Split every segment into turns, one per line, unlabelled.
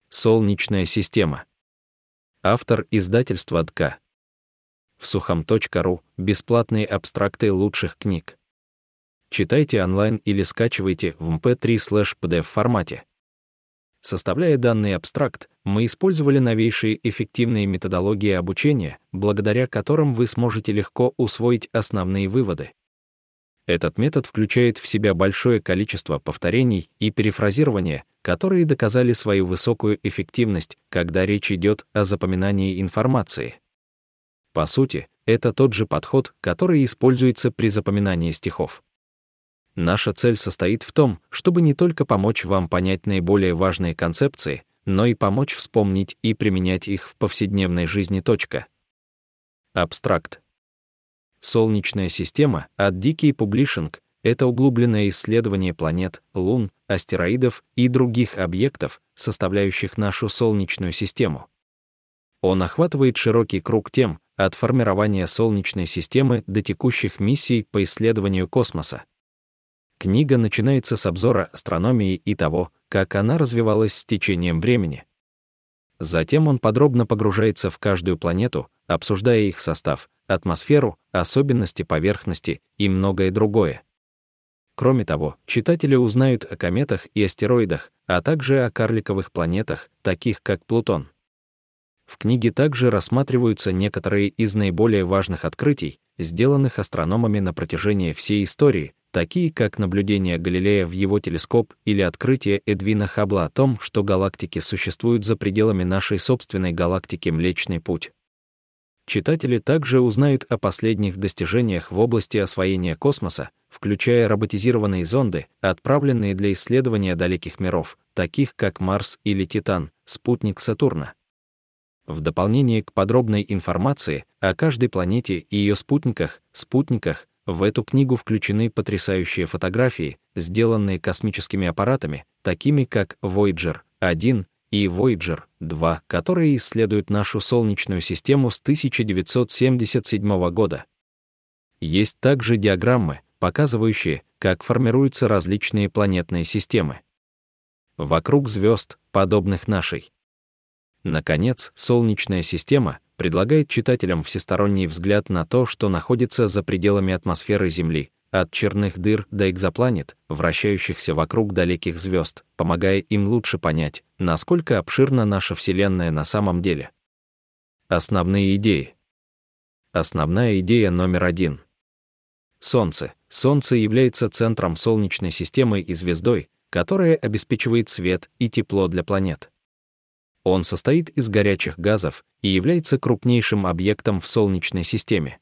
Солнечная система. Автор издательства ДК. Всухом.ру. Бесплатные абстракты лучших книг. Читайте онлайн или скачивайте в mp3/pdf формате. Составляя данный абстракт, мы использовали новейшие эффективные методологии обучения, благодаря которым вы сможете легко усвоить основные выводы. Этот метод включает в себя большое количество повторений и перефразирования, которые доказали свою высокую эффективность, когда речь идет о запоминании информации. По сути, это тот же подход, который используется при запоминании стихов. Наша цель состоит в том, чтобы не только помочь вам понять наиболее важные концепции, но и помочь вспомнить и применять их в повседневной жизни. Абстракт. Солнечная система от Dickey Publishing — это углубленное исследование планет, лун, астероидов и других объектов, составляющих нашу Солнечную систему. Он охватывает широкий круг тем, от формирования Солнечной системы до текущих миссий по исследованию космоса. Книга начинается с обзора астрономии и того, как она развивалась с течением времени. Затем он подробно погружается в каждую планету, обсуждая их состав, атмосферу, особенности поверхности и многое другое. Кроме того, читатели узнают о кометах и астероидах, а также о карликовых планетах, таких как Плутон. В книге также рассматриваются некоторые из наиболее важных открытий, сделанных астрономами на протяжении всей истории, такие как наблюдение Галилея в его телескоп или открытие Эдвина Хаббла о том, что галактики существуют за пределами нашей собственной галактики Млечный Путь. Читатели также узнают о последних достижениях в области освоения космоса, включая роботизированные зонды, отправленные для исследования далеких миров, таких как Марс или Титан, спутник Сатурна. В дополнение к подробной информации о каждой планете и ее спутниках, в эту книгу включены потрясающие фотографии, сделанные космическими аппаратами, такими как Voyager 1 и Voyager 2, которые исследуют нашу Солнечную систему с 1977 года. Есть также диаграммы, показывающие, как формируются различные планетные системы вокруг звезд, подобных нашей. Наконец, Солнечная система предлагает читателям всесторонний взгляд на то, что находится за пределами атмосферы Земли, от черных дыр до экзопланет, вращающихся вокруг далеких звезд, помогая им лучше понять, насколько обширна наша Вселенная на самом деле. Основные идеи. Основная идея номер 1. Солнце. Солнце является центром Солнечной системы и звездой, которая обеспечивает свет и тепло для планет. Он состоит из горячих газов и является крупнейшим объектом в Солнечной системе.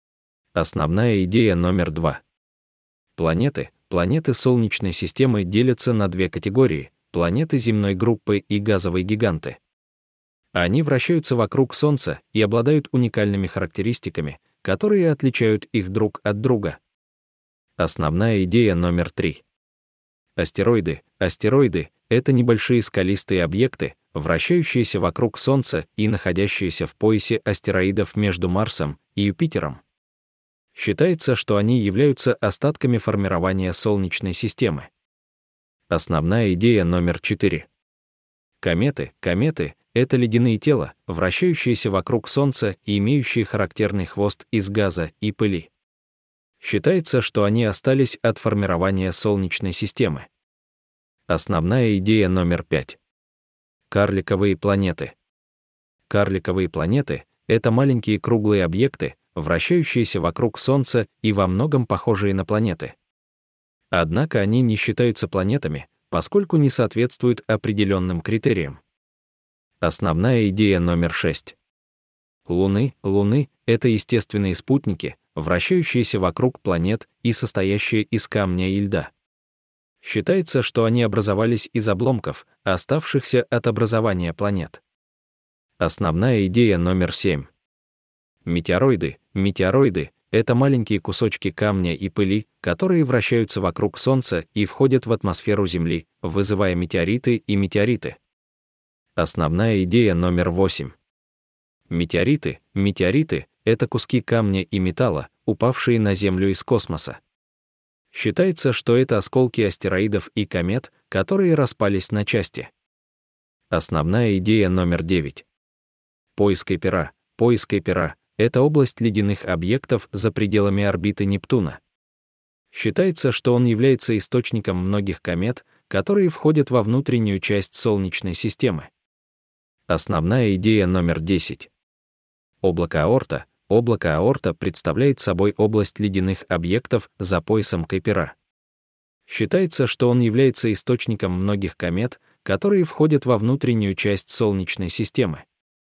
Основная идея номер 2. Планеты Солнечной системы делятся на две категории — планеты земной группы и газовые гиганты. Они вращаются вокруг Солнца и обладают уникальными характеристиками, которые отличают их друг от друга. Основная идея номер 3. Астероиды — это небольшие скалистые объекты, вращающиеся вокруг Солнца и находящиеся в поясе астероидов между Марсом и Юпитером. Считается, что они являются остатками формирования Солнечной системы. Основная идея номер 4. Кометы — это ледяные тела, вращающиеся вокруг Солнца и имеющие характерный хвост из газа и пыли. Считается, что они остались от формирования Солнечной системы. Основная идея номер 5. Карликовые планеты. Карликовые планеты — это маленькие круглые объекты, вращающиеся вокруг Солнца и во многом похожие на планеты. Однако они не считаются планетами, поскольку не соответствуют определенным критериям. Основная идея номер 6. Луны — это естественные спутники, вращающиеся вокруг планет и состоящие из камня и льда. Считается, что они образовались из обломков, оставшихся от образования планет. Основная идея номер 7. Метеороиды — это маленькие кусочки камня и пыли, которые вращаются вокруг Солнца и входят в атмосферу Земли, вызывая метеориты и метеориты. Основная идея номер 8. Метеориты — это куски камня и металла, упавшие на Землю из космоса. Считается, что это осколки астероидов и комет, которые распались на части. Основная идея номер 9. Поиск Кайпера. Поиск Кайпера — это область ледяных объектов за пределами орбиты Нептуна. Считается, что он является источником многих комет, которые входят во внутреннюю часть Солнечной системы. Основная идея номер 10. Облако Оорта. Облако Оорта представляет собой область ледяных объектов за поясом Кайпера. Считается, что он является источником многих комет, которые входят во внутреннюю часть Солнечной системы.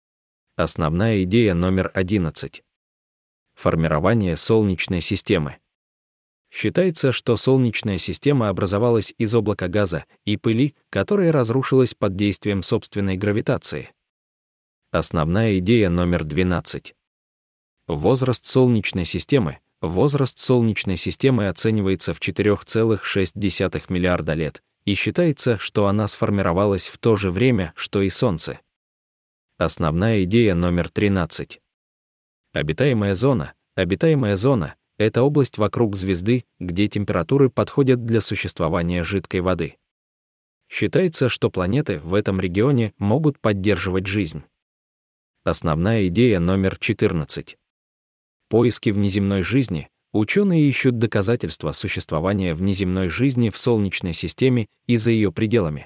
Основная идея номер 11. Формирование Солнечной системы. Считается, что Солнечная система образовалась из облака газа и пыли, которое разрушилось под действием собственной гравитации. Основная идея номер 12. Возраст Солнечной системы. Возраст Солнечной системы оценивается в 4,6 миллиарда лет, и считается, что она сформировалась в то же время, что и Солнце. Основная идея номер 13. Обитаемая зона. Обитаемая зона — это область вокруг звезды, где температуры подходят для существования жидкой воды. Считается, что планеты в этом регионе могут поддерживать жизнь. Основная идея номер 14. Поиски внеземной жизни. Ученые ищут доказательства существования внеземной жизни в Солнечной системе и за ее пределами.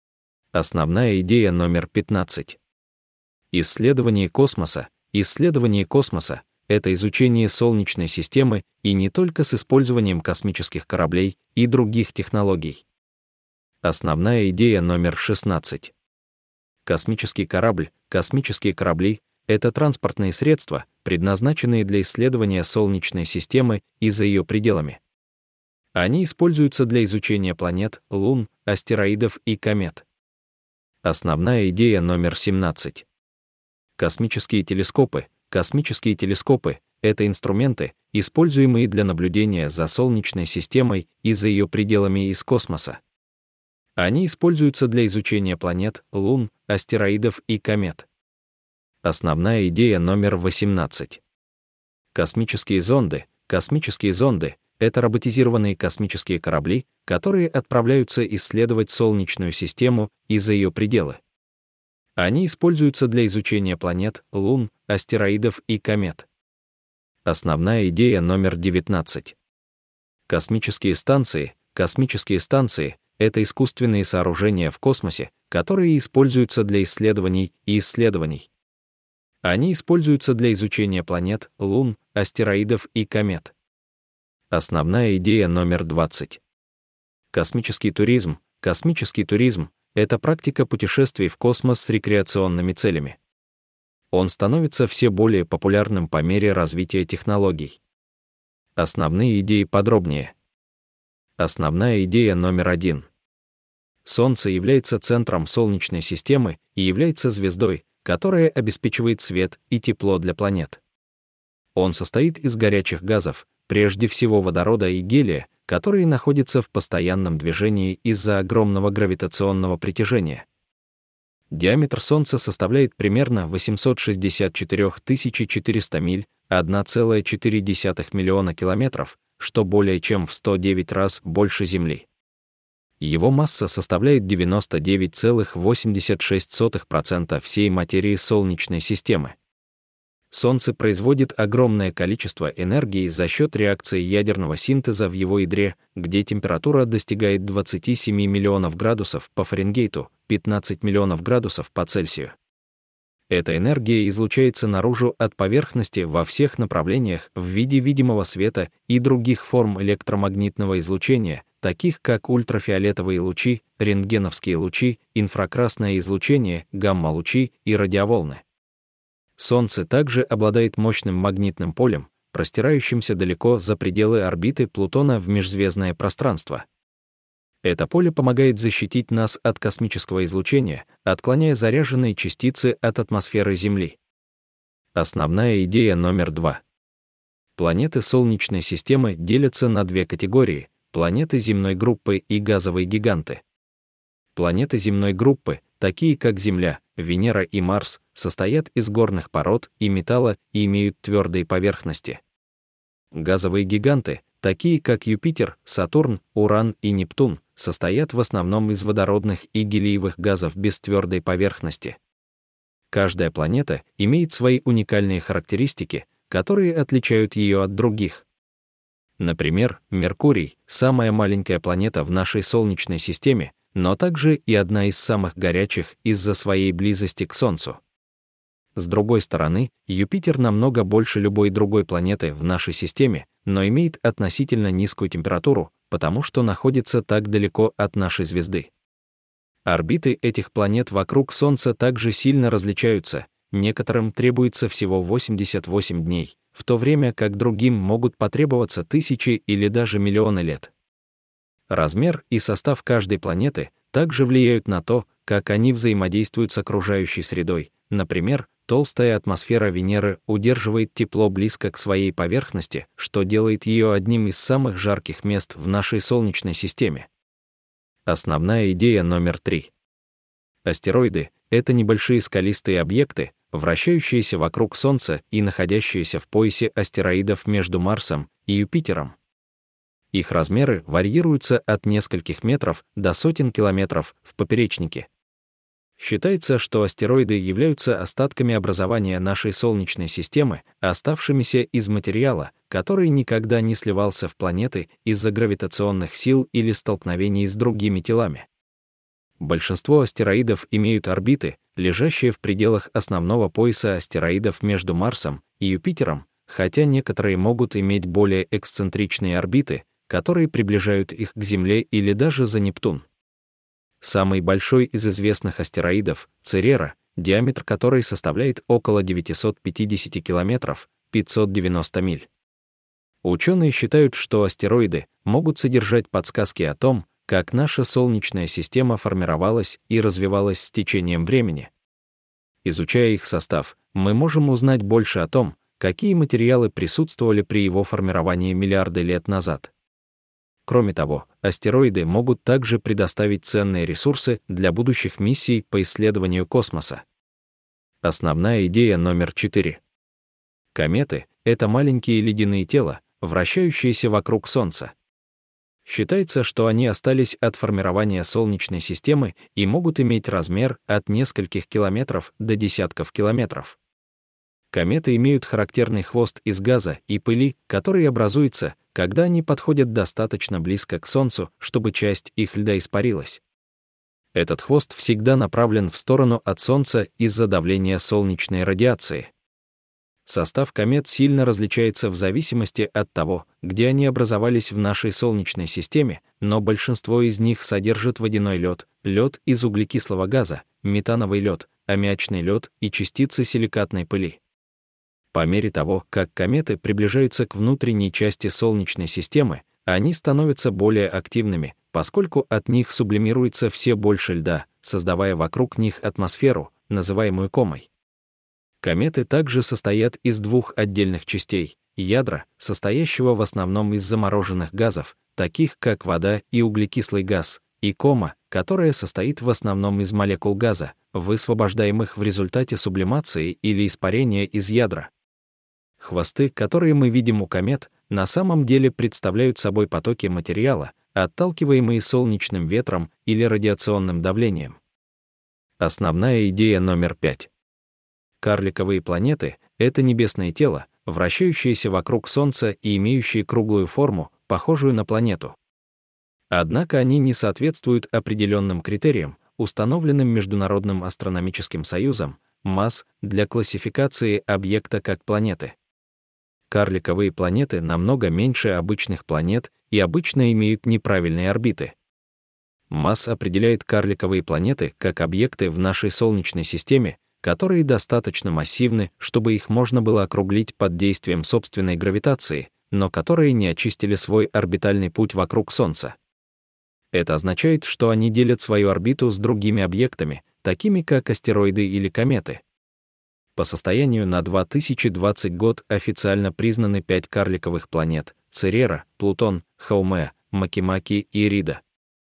Основная идея номер 15. Исследование космоса. Исследование космоса — это изучение Солнечной системы и не только с использованием космических кораблей и других технологий. Основная идея номер 16. Космический корабль. Космические корабли — это транспортные средства, предназначенные для исследования Солнечной системы и за ее пределами. Они используются для изучения планет, лун, астероидов и комет. Основная идея номер 17. Космические телескопы. Космические телескопы — это инструменты, используемые для наблюдения за Солнечной системой и за ее пределами из космоса. Они используются для изучения планет, лун, астероидов и комет. Основная идея номер 18. Космические зонды. Космические зонды — это роботизированные космические корабли, которые отправляются исследовать Солнечную систему и за ее пределы. Они используются для изучения планет, лун, астероидов и комет. Основная идея номер 19. Космические станции. Космические станции — это искусственные сооружения в космосе, которые используются для исследований и исследований. Они используются для изучения планет, лун, астероидов и комет. Основная идея номер 20. Космический туризм. Космический туризм — это практика путешествий в космос с рекреационными целями. Он становится все более популярным по мере развития технологий. Основные идеи подробнее. Основная идея номер 1. Солнце является центром Солнечной системы и является звездой, которая обеспечивает свет и тепло для планет. Он состоит из горячих газов, прежде всего водорода и гелия, которые находятся в постоянном движении из-за огромного гравитационного притяжения. Диаметр Солнца составляет примерно 864 400 миль, 1,4 миллиона километров, что более чем в 109 раз больше Земли. Его масса составляет 99,86% всей материи Солнечной системы. Солнце производит огромное количество энергии за счет реакции ядерного синтеза в его ядре, где температура достигает 27 миллионов градусов по Фаренгейту, 15 миллионов градусов по Цельсию. Эта энергия излучается наружу от поверхности во всех направлениях в виде видимого света и других форм электромагнитного излучения, таких как ультрафиолетовые лучи, рентгеновские лучи, инфракрасное излучение, гамма-лучи и радиоволны. Солнце также обладает мощным магнитным полем, простирающимся далеко за пределы орбиты Плутона в межзвездное пространство. Это поле помогает защитить нас от космического излучения, отклоняя заряженные частицы от атмосферы Земли. Основная идея номер 2. Планеты Солнечной системы делятся на две категории — планеты земной группы и газовые гиганты. Планеты земной группы, такие как Земля, Венера и Марс, состоят из горных пород и металла и имеют твердые поверхности. Газовые гиганты, такие как Юпитер, Сатурн, Уран и Нептун, состоят в основном из водородных и гелиевых газов без твердой поверхности. Каждая планета имеет свои уникальные характеристики, которые отличают ее от других. Например, Меркурий — самая маленькая планета в нашей Солнечной системе, но также и одна из самых горячих из-за своей близости к Солнцу. С другой стороны, Юпитер намного больше любой другой планеты в нашей системе, но имеет относительно низкую температуру, потому что находится так далеко от нашей звезды. Орбиты этих планет вокруг Солнца также сильно различаются, некоторым требуется всего 88 дней, в то время как другим могут потребоваться тысячи или даже миллионы лет. Размер и состав каждой планеты также влияют на то, как они взаимодействуют с окружающей средой. Например, толстая атмосфера Венеры удерживает тепло близко к своей поверхности, что делает ее одним из самых жарких мест в нашей Солнечной системе. Основная идея номер 3. Астероиды — это небольшие скалистые объекты, вращающиеся вокруг Солнца и находящиеся в поясе астероидов между Марсом и Юпитером. Их размеры варьируются от нескольких метров до сотен километров в поперечнике. Считается, что астероиды являются остатками образования нашей Солнечной системы, оставшимися из материала, который никогда не сливался в планеты из-за гравитационных сил или столкновений с другими телами. Большинство астероидов имеют орбиты, лежащие в пределах основного пояса астероидов между Марсом и Юпитером, хотя некоторые могут иметь более эксцентричные орбиты, которые приближают их к Земле или даже за Нептун. Самый большой из известных астероидов — Церера, диаметр которой составляет около 950 километров, 590 миль. Ученые считают, что астероиды могут содержать подсказки о том, как наша Солнечная система формировалась и развивалась с течением времени. Изучая их состав, мы можем узнать больше о том, какие материалы присутствовали при его формировании миллиарды лет назад. Кроме того, астероиды могут также предоставить ценные ресурсы для будущих миссий по исследованию космоса. Основная идея номер 4. Кометы — это маленькие ледяные тела, вращающиеся вокруг Солнца. Считается, что они остались от формирования Солнечной системы и могут иметь размер от нескольких километров до десятков километров. Кометы имеют характерный хвост из газа и пыли, который образуется, когда они подходят достаточно близко к Солнцу, чтобы часть их льда испарилась. Этот хвост всегда направлен в сторону от Солнца из-за давления солнечной радиации. Состав комет сильно различается в зависимости от того, где они образовались в нашей Солнечной системе, но большинство из них содержит водяной лед, лед из углекислого газа, метановый лед, аммиачный лед и частицы силикатной пыли. По мере того, как кометы приближаются к внутренней части Солнечной системы, они становятся более активными, поскольку от них сублимируется все больше льда, создавая вокруг них атмосферу, называемую комой. Кометы также состоят из двух отдельных частей — ядра, состоящего в основном из замороженных газов, таких как вода и углекислый газ, и кома, которая состоит в основном из молекул газа, высвобождаемых в результате сублимации или испарения из ядра. Хвосты, которые мы видим у комет, на самом деле представляют собой потоки материала, отталкиваемые солнечным ветром или радиационным давлением. Основная идея номер 5. Карликовые планеты — это небесные тела, вращающиеся вокруг Солнца и имеющие круглую форму, похожую на планету. Однако они не соответствуют определенным критериям, установленным Международным астрономическим союзом, МАС, для классификации объекта как планеты. Карликовые планеты намного меньше обычных планет и обычно имеют неправильные орбиты. МАС определяет карликовые планеты как объекты в нашей Солнечной системе, которые достаточно массивны, чтобы их можно было округлить под действием собственной гравитации, но которые не очистили свой орбитальный путь вокруг Солнца. Это означает, что они делят свою орбиту с другими объектами, такими как астероиды или кометы. По состоянию на 2020 год официально признаны 5 карликовых планет — Церера, Плутон, Хаумеа, Макимаки и Ирида.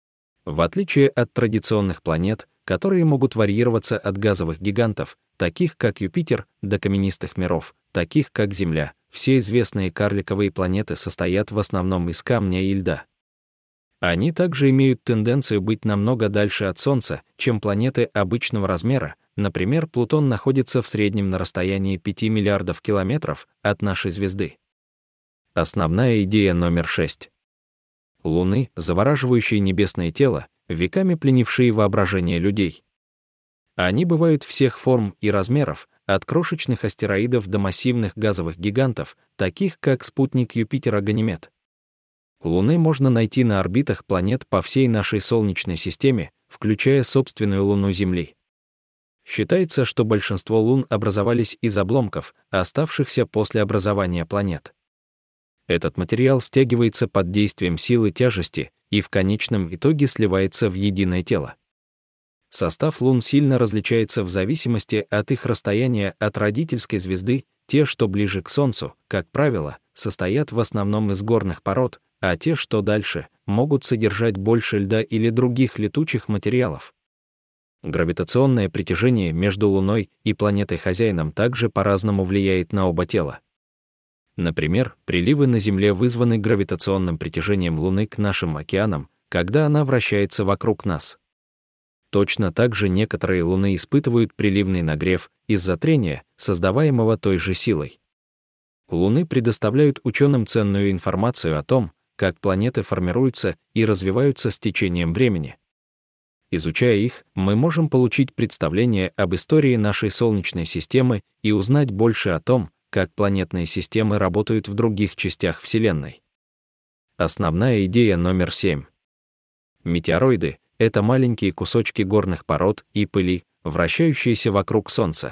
В отличие от традиционных планет, которые могут варьироваться от газовых гигантов, таких как Юпитер, до каменистых миров, таких как Земля, все известные карликовые планеты состоят в основном из камня и льда. Они также имеют тенденцию быть намного дальше от Солнца, чем планеты обычного размера. Например, Плутон находится в среднем на расстоянии 5 миллиардов километров от нашей звезды. Основная идея номер 6. Луны, завораживающие небесное тело, веками пленившие воображение людей. Они бывают всех форм и размеров, от крошечных астероидов до массивных газовых гигантов, таких как спутник Юпитера Ганимед. Луны можно найти на орбитах планет по всей нашей Солнечной системе, включая собственную Луну Земли. Считается, что большинство лун образовались из обломков, оставшихся после образования планет. Этот материал стягивается под действием силы тяжести и в конечном итоге сливается в единое тело. Состав лун сильно различается в зависимости от их расстояния от родительской звезды. Те, что ближе к Солнцу, как правило, состоят в основном из горных пород, а те, что дальше, могут содержать больше льда или других летучих материалов. Гравитационное притяжение между Луной и планетой-хозяином также по-разному влияет на оба тела. Например, приливы на Земле вызваны гравитационным притяжением Луны к нашим океанам, когда она вращается вокруг нас. Точно так же некоторые Луны испытывают приливный нагрев из-за трения, создаваемого той же силой. Луны предоставляют ученым ценную информацию о том, как планеты формируются и развиваются с течением времени. Изучая их, мы можем получить представление об истории нашей Солнечной системы и узнать больше о том, как планетные системы работают в других частях Вселенной. Основная идея номер 7. Метеороиды — это маленькие кусочки горных пород и пыли, вращающиеся вокруг Солнца.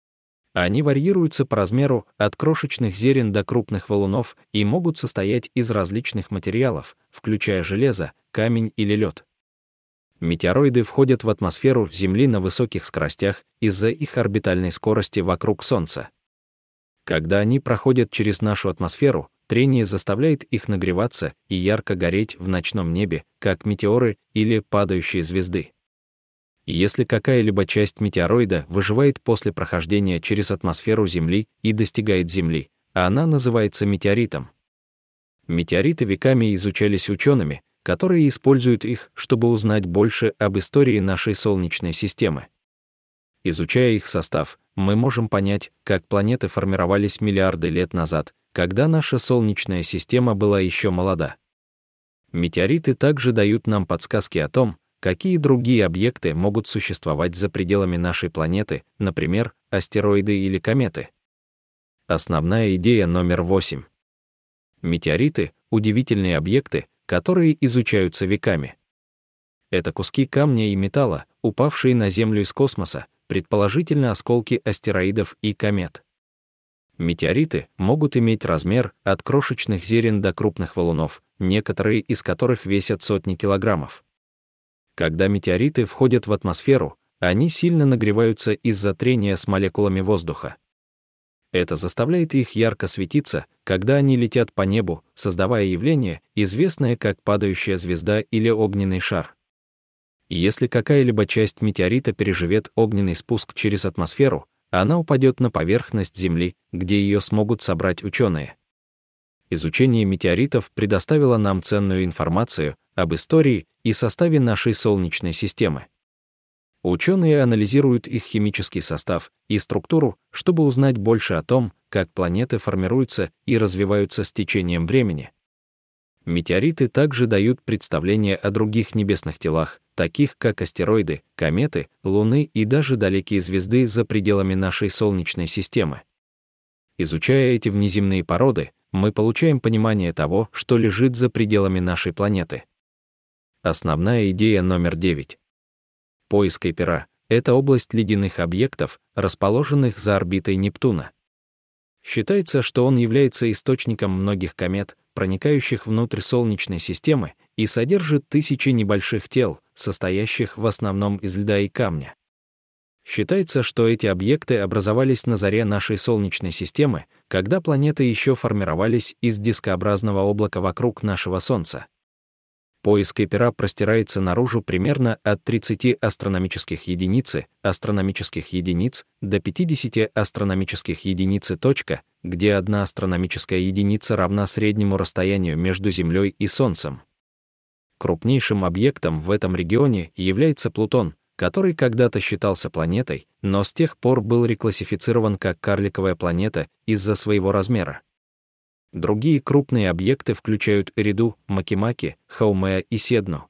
Они варьируются по размеру от крошечных зерен до крупных валунов и могут состоять из различных материалов, включая железо, камень или лед. Метеороиды входят в атмосферу Земли на высоких скоростях из-за их орбитальной скорости вокруг Солнца. Когда они проходят через нашу атмосферу, трение заставляет их нагреваться и ярко гореть в ночном небе, как метеоры или падающие звезды. Если какая-либо часть метеороида выживает после прохождения через атмосферу Земли и достигает Земли, она называется метеоритом. Метеориты веками изучались учеными, которые используют их, чтобы узнать больше об истории нашей Солнечной системы. Изучая их состав, мы можем понять, как планеты формировались миллиарды лет назад, когда наша Солнечная система была еще молода. Метеориты также дают нам подсказки о том, какие другие объекты могут существовать за пределами нашей планеты, например, астероиды или кометы. Основная идея номер 8. Метеориты — удивительные объекты, которые изучаются веками. Это куски камня и металла, упавшие на Землю из космоса, предположительно осколки астероидов и комет. Метеориты могут иметь размер от крошечных зерен до крупных валунов, некоторые из которых весят сотни килограммов. Когда метеориты входят в атмосферу, они сильно нагреваются из-за трения с молекулами воздуха. Это заставляет их ярко светиться, когда они летят по небу, создавая явление, известное как падающая звезда или огненный шар. И если какая-либо часть метеорита переживет огненный спуск через атмосферу, она упадет на поверхность Земли, где ее смогут собрать ученые. Изучение метеоритов предоставило нам ценную информацию об истории и составе нашей Солнечной системы. Ученые анализируют их химический состав и структуру, чтобы узнать больше о том, как планеты формируются и развиваются с течением времени. Метеориты также дают представление о других небесных телах, таких как астероиды, кометы, Луны и даже далекие звезды за пределами нашей Солнечной системы. Изучая эти внеземные породы, мы получаем понимание того, что лежит за пределами нашей планеты. Основная идея номер 9. Поиск Кайпера — это область ледяных объектов, расположенных за орбитой Нептуна. Считается, что он является источником многих комет, проникающих внутрь Солнечной системы, и содержит тысячи небольших тел, состоящих в основном из льда и камня. Считается, что эти объекты образовались на заре нашей Солнечной системы, когда планеты еще формировались из дискообразного облака вокруг нашего Солнца. Поиск Кайпера простирается наружу примерно от 30 астрономических единиц до 50 астрономических единиц, где 1 астрономическая единица равна среднему расстоянию между Землей и Солнцем. Крупнейшим объектом в этом регионе является Плутон, который когда-то считался планетой, но с тех пор был реклассифицирован как карликовая планета из-за своего размера. Другие крупные объекты включают Эриду, Макимаки, Хаумеа и Седну.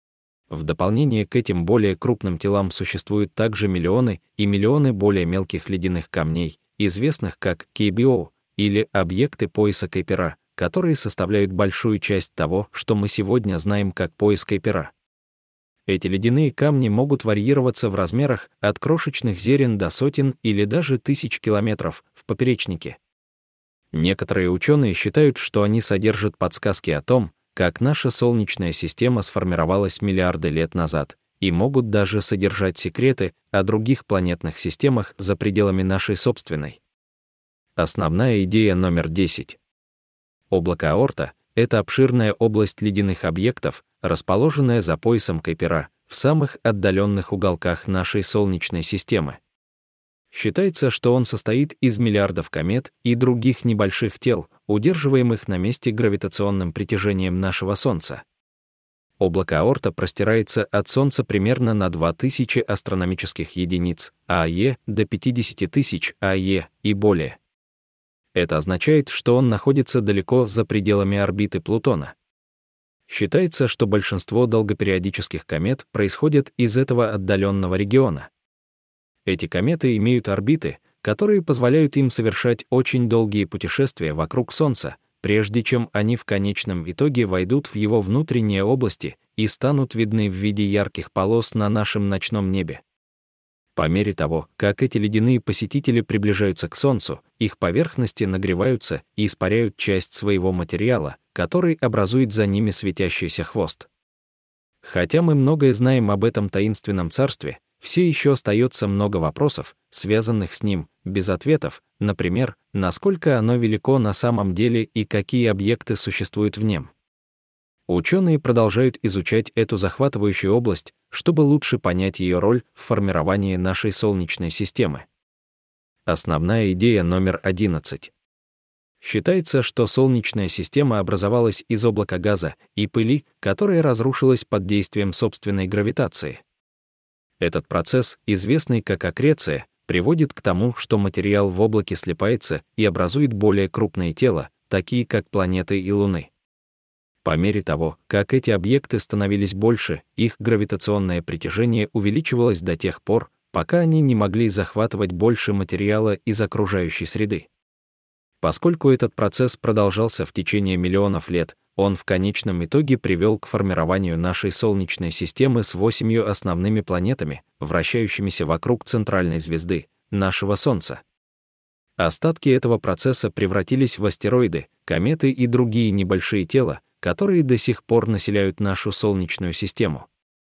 В дополнение к этим более крупным телам существуют также миллионы и миллионы более мелких ледяных камней, известных как Кейбиоу, или объекты пояса Кайпера, которые составляют большую часть того, что мы сегодня знаем как пояс Кайпера. Эти ледяные камни могут варьироваться в размерах от крошечных зерен до сотен или даже тысяч километров в поперечнике. Некоторые ученые считают, что они содержат подсказки о том, как наша Солнечная система сформировалась миллиарды лет назад, и могут даже содержать секреты о других планетных системах за пределами нашей собственной. Основная идея номер 10. Облако Оорта — это обширная область ледяных объектов, расположенная за поясом Кайпера, в самых отдаленных уголках нашей Солнечной системы. Считается, что он состоит из миллиардов комет и других небольших тел, удерживаемых на месте гравитационным притяжением нашего Солнца. Облако Оорта простирается от Солнца примерно на 2000 астрономических единиц АЕ до 50 тысяч АЕ и более. Это означает, что он находится далеко за пределами орбиты Плутона. Считается, что большинство долгопериодических комет происходят из этого отдаленного региона. Эти кометы имеют орбиты, которые позволяют им совершать очень долгие путешествия вокруг Солнца, прежде чем они в конечном итоге войдут в его внутренние области и станут видны в виде ярких полос на нашем ночном небе. По мере того, как эти ледяные посетители приближаются к Солнцу, их поверхности нагреваются и испаряют часть своего материала, который образует за ними светящийся хвост. Хотя мы многое знаем об этом таинственном царстве, все еще остается много вопросов, связанных с ним, без ответов, например, насколько оно велико на самом деле и какие объекты существуют в нем. Ученые продолжают изучать эту захватывающую область, чтобы лучше понять ее роль в формировании нашей Солнечной системы. Основная идея номер 11. Считается, что Солнечная система образовалась из облака газа и пыли, которое разрушилось под действием собственной гравитации. Этот процесс, известный как аккреция, приводит к тому, что материал в облаке слипается и образует более крупные тела, такие как планеты и Луны. По мере того, как эти объекты становились больше, их гравитационное притяжение увеличивалось до тех пор, пока они не могли захватывать больше материала из окружающей среды. Поскольку этот процесс продолжался в течение миллионов лет, он в конечном итоге привел к формированию нашей Солнечной системы с 8 основными планетами, вращающимися вокруг центральной звезды, нашего Солнца. Остатки этого процесса превратились в астероиды, кометы и другие небольшие тела, которые до сих пор населяют нашу Солнечную систему.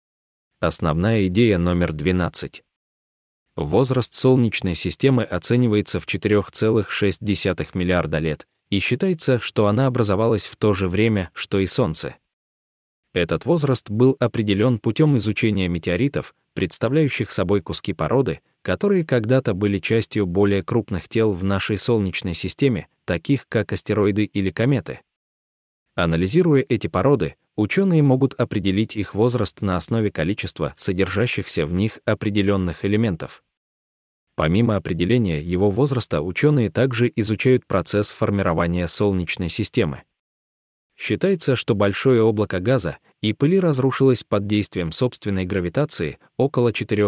Основная идея номер 12. Возраст Солнечной системы оценивается в 4,6 миллиарда лет, и считается, что она образовалась в то же время, что и Солнце. Этот возраст был определен путем изучения метеоритов, представляющих собой куски породы, которые когда-то были частью более крупных тел в нашей Солнечной системе, таких как астероиды или кометы. Анализируя эти породы, ученые могут определить их возраст на основе количества содержащихся в них определенных элементов. Помимо определения его возраста, ученые также изучают процесс формирования Солнечной системы. Считается, что большое облако газа и пыли разрушилось под действием собственной гравитации около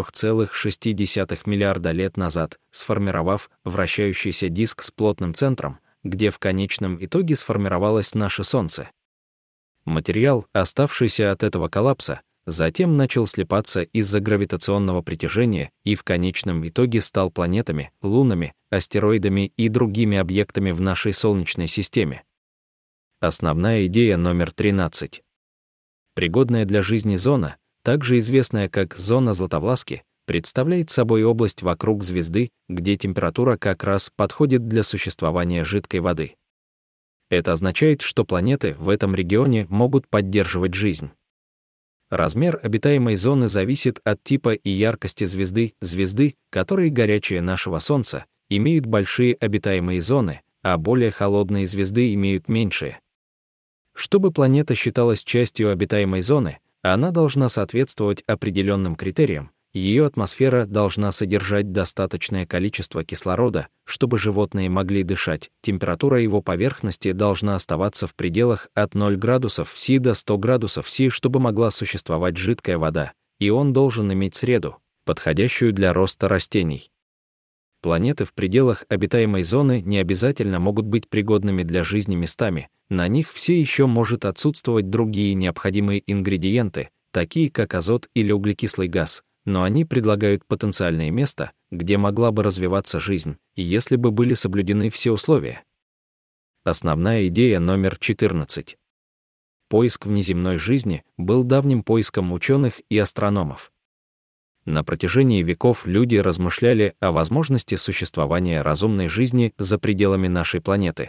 4,6 миллиарда лет назад, сформировав вращающийся диск с плотным центром, где в конечном итоге сформировалось наше Солнце. Материал, оставшийся от этого коллапса, затем начал слипаться из-за гравитационного притяжения и в конечном итоге стал планетами, лунами, астероидами и другими объектами в нашей Солнечной системе. Основная идея номер 13. Пригодная для жизни зона, также известная как зона Златовласки, представляет собой область вокруг звезды, где температура как раз подходит для существования жидкой воды. Это означает, что планеты в этом регионе могут поддерживать жизнь. Размер обитаемой зоны зависит от типа и яркости звезды. Звезды, которые горячие нашего Солнца, имеют большие обитаемые зоны, а более холодные звезды имеют меньшие. Чтобы планета считалась частью обитаемой зоны, она должна соответствовать определенным критериям. Ее атмосфера должна содержать достаточное количество кислорода, чтобы животные могли дышать. Температура его поверхности должна оставаться в пределах от 0 градусов С до 100 градусов С, чтобы могла существовать жидкая вода, и он должен иметь среду, подходящую для роста растений. Планеты в пределах обитаемой зоны не обязательно могут быть пригодными для жизни местами, на них все еще может отсутствовать другие необходимые ингредиенты, такие как азот или углекислый газ, но они предлагают потенциальное место, где могла бы развиваться жизнь, если бы были соблюдены все условия. Основная идея номер 14. Поиск внеземной жизни был давним поиском ученых и астрономов. На протяжении веков люди размышляли о возможности существования разумной жизни за пределами нашей планеты.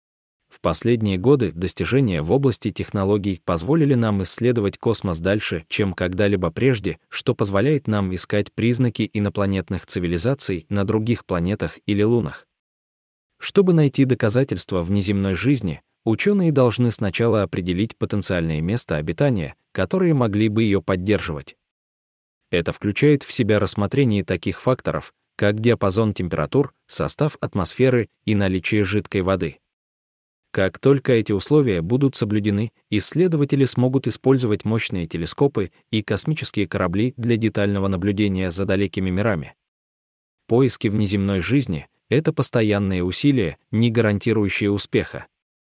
В последние годы достижения в области технологий позволили нам исследовать космос дальше, чем когда-либо прежде, что позволяет нам искать признаки инопланетных цивилизаций на других планетах или лунах. Чтобы найти доказательства внеземной жизни, ученые должны сначала определить потенциальное место обитания, которые могли бы ее поддерживать. Это включает в себя рассмотрение таких факторов, как диапазон температур, состав атмосферы и наличие жидкой воды. Как только эти условия будут соблюдены, исследователи смогут использовать мощные телескопы и космические корабли для детального наблюдения за далекими мирами. Поиски внеземной жизни — это постоянные усилия, не гарантирующие успеха.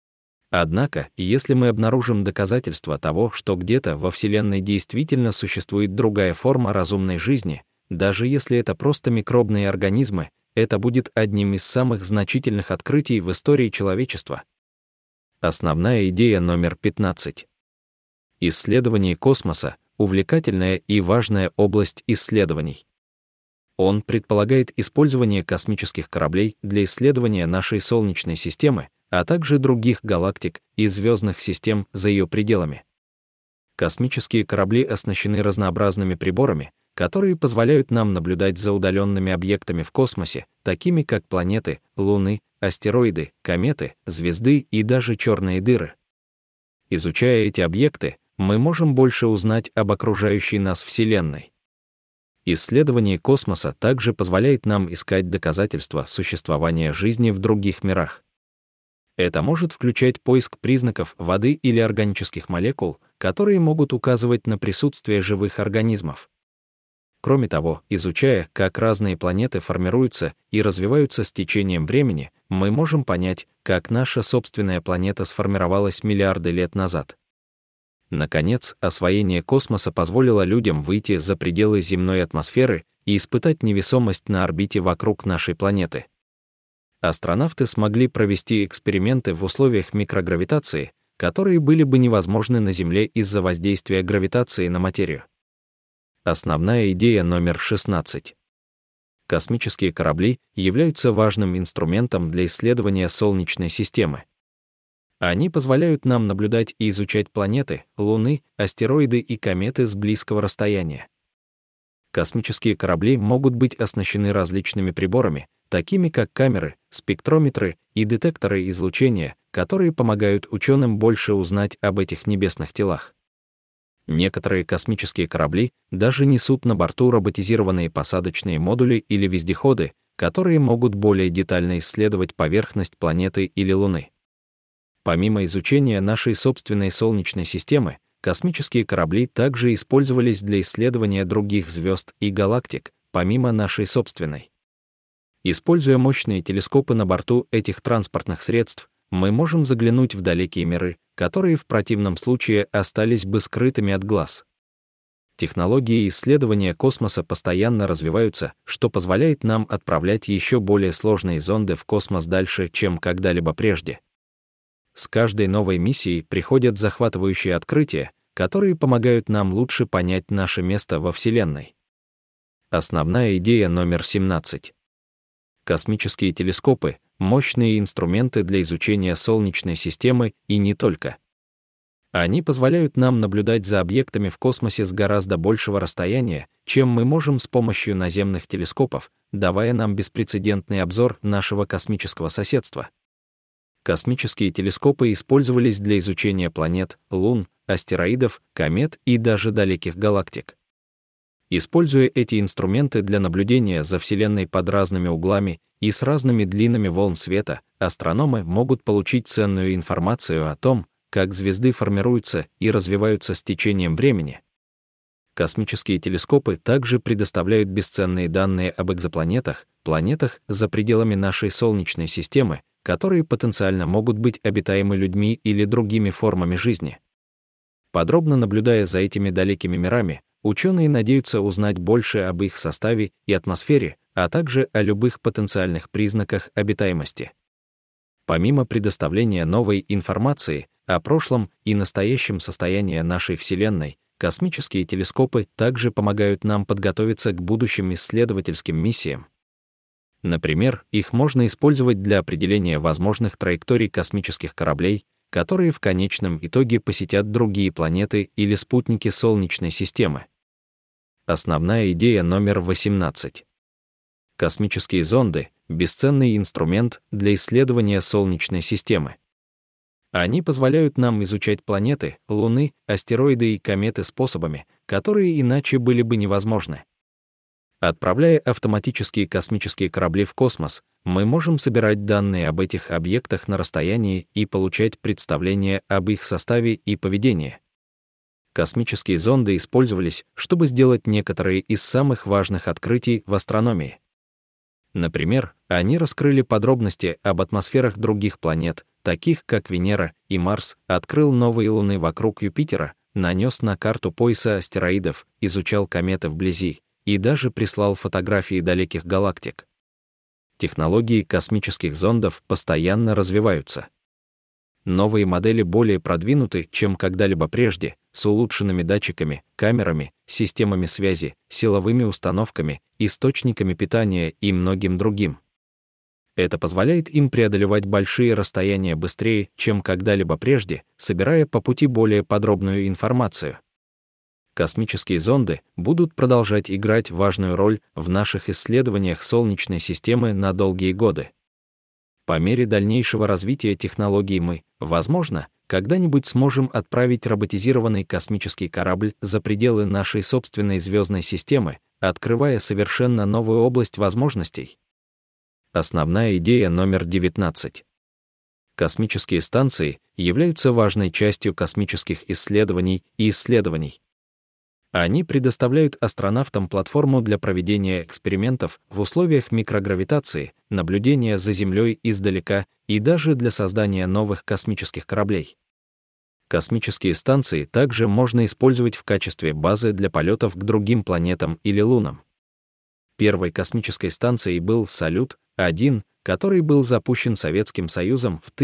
Однако, если мы обнаружим доказательства того, что где-то во Вселенной действительно существует другая форма разумной жизни, даже если это просто микробные организмы, это будет одним из самых значительных открытий в истории человечества. Основная идея номер 15. Исследование космоса — увлекательная и важная область исследований. Он предполагает использование космических кораблей для исследования нашей Солнечной системы, а также других галактик и звездных систем за ее пределами. Космические корабли оснащены разнообразными приборами, которые позволяют нам наблюдать за удаленными объектами в космосе, такими как планеты, луны, астероиды, кометы, звезды и даже черные дыры. Изучая эти объекты, мы можем больше узнать об окружающей нас Вселенной. Исследование космоса также позволяет нам искать доказательства существования жизни в других мирах. Это может включать поиск признаков воды или органических молекул, которые могут указывать на присутствие живых организмов. Кроме того, изучая, как разные планеты формируются и развиваются с течением времени, мы можем понять, как наша собственная планета сформировалась миллиарды лет назад. Наконец, освоение космоса позволило людям выйти за пределы земной атмосферы и испытать невесомость на орбите вокруг нашей планеты. Астронавты смогли провести эксперименты в условиях микрогравитации, которые были бы невозможны на Земле из-за воздействия гравитации на материю. Основная идея номер 16. Космические корабли являются важным инструментом для исследования Солнечной системы. Они позволяют нам наблюдать и изучать планеты, луны, астероиды и кометы с близкого расстояния. Космические корабли могут быть оснащены различными приборами, такими как камеры, спектрометры и детекторы излучения, которые помогают ученым больше узнать об этих небесных телах. Некоторые космические корабли даже несут на борту роботизированные посадочные модули или вездеходы, которые могут более детально исследовать поверхность планеты или Луны. Помимо изучения нашей собственной Солнечной системы, космические корабли также использовались для исследования других звезд и галактик, помимо нашей собственной. Используя мощные телескопы на борту этих транспортных средств, мы можем заглянуть в далекие миры, которые в противном случае остались бы скрытыми от глаз. Технологии исследования космоса постоянно развиваются, что позволяет нам отправлять еще более сложные зонды в космос дальше, чем когда-либо прежде. С каждой новой миссией приходят захватывающие открытия, которые помогают нам лучше понять наше место во Вселенной. Основная идея номер 17. Космические телескопы — мощные инструменты для изучения Солнечной системы и не только. Они позволяют нам наблюдать за объектами в космосе с гораздо большего расстояния, чем мы можем с помощью наземных телескопов, давая нам беспрецедентный обзор нашего космического соседства. Космические телескопы использовались для изучения планет, лун, астероидов, комет и даже далеких галактик. Используя эти инструменты для наблюдения за Вселенной под разными углами и с разными длинами волн света, астрономы могут получить ценную информацию о том, как звезды формируются и развиваются с течением времени. Космические телескопы также предоставляют бесценные данные об экзопланетах, планетах за пределами нашей Солнечной системы, которые потенциально могут быть обитаемы людьми или другими формами жизни. Подробно наблюдая за этими далекими мирами, ученые надеются узнать больше об их составе и атмосфере, а также о любых потенциальных признаках обитаемости. Помимо предоставления новой информации о прошлом и настоящем состоянии нашей Вселенной, космические телескопы также помогают нам подготовиться к будущим исследовательским миссиям. Например, их можно использовать для определения возможных траекторий космических кораблей, которые в конечном итоге посетят другие планеты или спутники Солнечной системы. Основная идея номер 18. Космические зонды — бесценный инструмент для исследования Солнечной системы. Они позволяют нам изучать планеты, луны, астероиды и кометы способами, которые иначе были бы невозможны. Отправляя автоматические космические корабли в космос, мы можем собирать данные об этих объектах на расстоянии и получать представление об их составе и поведении. Космические зонды использовались, чтобы сделать некоторые из самых важных открытий в астрономии. Например, они раскрыли подробности об атмосферах других планет, таких как Венера и Марс, открыл новые луны вокруг Юпитера, нанес на карту пояса астероидов, изучал кометы вблизи и даже прислал фотографии далеких галактик. Технологии космических зондов постоянно развиваются. Новые модели более продвинуты, чем когда-либо прежде, с улучшенными датчиками, камерами, системами связи, силовыми установками, источниками питания и многим другим. Это позволяет им преодолевать большие расстояния быстрее, чем когда-либо прежде, собирая по пути более подробную информацию. Космические зонды будут продолжать играть важную роль в наших исследованиях Солнечной системы на долгие годы. По мере дальнейшего развития технологий мы, возможно, когда-нибудь сможем отправить роботизированный космический корабль за пределы нашей собственной звездной системы, открывая совершенно новую область возможностей. Основная идея номер 19. Космические станции являются важной частью космических исследований и исследований. Они предоставляют астронавтам платформу для проведения экспериментов в условиях микрогравитации, наблюдения за Землей издалека и даже для создания новых космических кораблей. Космические станции также можно использовать в качестве базы для полетов к другим планетам или лунам. Первой космической станцией был «Салют-1», который был запущен Советским Союзом в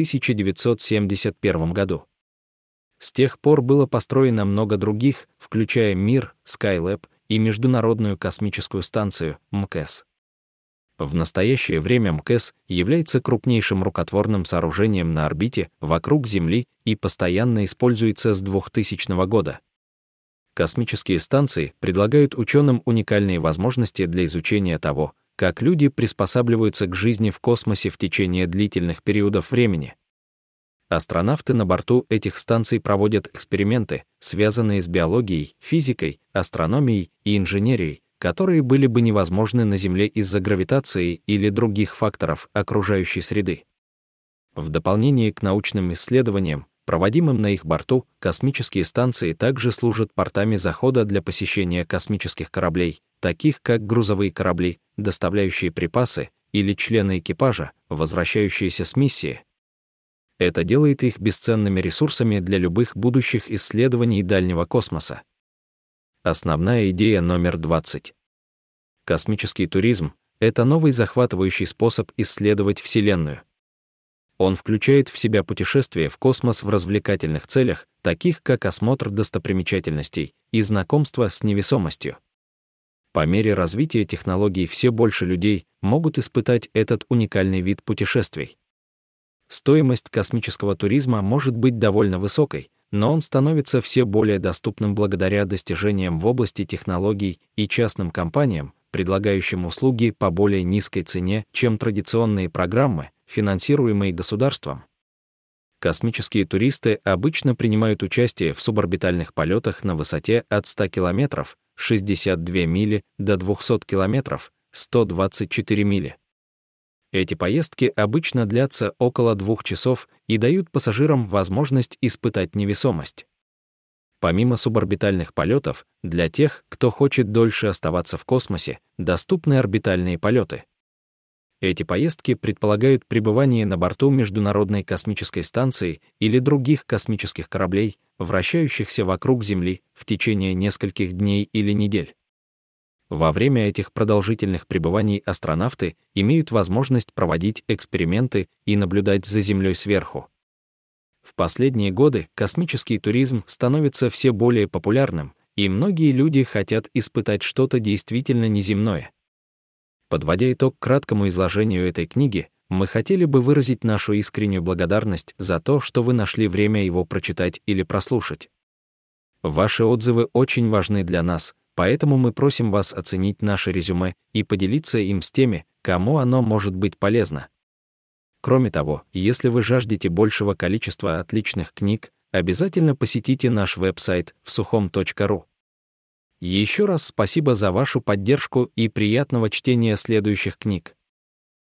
1971 году. С тех пор было построено много других, включая Мир, Skylab и Международную космическую станцию, МКС. В настоящее время МКС является крупнейшим рукотворным сооружением на орбите вокруг Земли и постоянно используется с 2000 года. Космические станции предлагают ученым уникальные возможности для изучения того, как люди приспосабливаются к жизни в космосе в течение длительных периодов времени. Астронавты на борту этих станций проводят эксперименты, связанные с биологией, физикой, астрономией и инженерией, которые были бы невозможны на Земле из-за гравитации или других факторов окружающей среды. В дополнение к научным исследованиям, проводимым на их борту, космические станции также служат портами захода для посещения космических кораблей, таких как грузовые корабли, доставляющие припасы, или члены экипажа, возвращающиеся с миссии. Это делает их бесценными ресурсами для любых будущих исследований дальнего космоса. Основная идея номер 20. Космический туризм — это новый захватывающий способ исследовать Вселенную. Он включает в себя путешествия в космос в развлекательных целях, таких как осмотр достопримечательностей и знакомство с невесомостью. По мере развития технологий все больше людей могут испытать этот уникальный вид путешествий. Стоимость космического туризма может быть довольно высокой, но он становится все более доступным благодаря достижениям в области технологий и частным компаниям, предлагающим услуги по более низкой цене, чем традиционные программы, финансируемые государством. Космические туристы обычно принимают участие в суборбитальных полетах на высоте от 100 километров, 62 мили, до 200 километров, 124 мили. Эти поездки обычно длятся около 2 часов и дают пассажирам возможность испытать невесомость. Помимо суборбитальных полетов, для тех, кто хочет дольше оставаться в космосе, доступны орбитальные полеты. Эти поездки предполагают пребывание на борту Международной космической станции или других космических кораблей, вращающихся вокруг Земли в течение нескольких дней или недель. Во время этих продолжительных пребываний астронавты имеют возможность проводить эксперименты и наблюдать за Землей сверху. В последние годы космический туризм становится все более популярным, и многие люди хотят испытать что-то действительно неземное. Подводя итог краткому изложению этой книги, мы хотели бы выразить нашу искреннюю благодарность за то, что вы нашли время его прочитать или прослушать. Ваши отзывы очень важны для нас, поэтому мы просим вас оценить наше резюме и поделиться им с теми, кому оно может быть полезно. Кроме того, если вы жаждете большего количества отличных книг, обязательно посетите наш веб-сайт всухом.ру. Еще раз спасибо за вашу поддержку и приятного чтения следующих книг.